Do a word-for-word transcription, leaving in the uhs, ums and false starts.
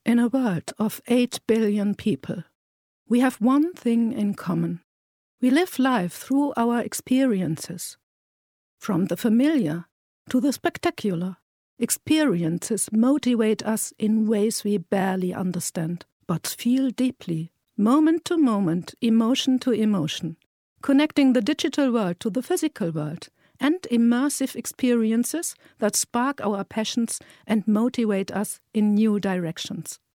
In a world of eight billion people, we have one thing in common. We live life through our experiences. From the familiar to the spectacular, experiences motivate us in ways we barely understand, but feel deeply, moment to moment, emotion to emotion, connecting the digital world to the physical world, and immersive experiences that spark our passions and motivate us in new directions.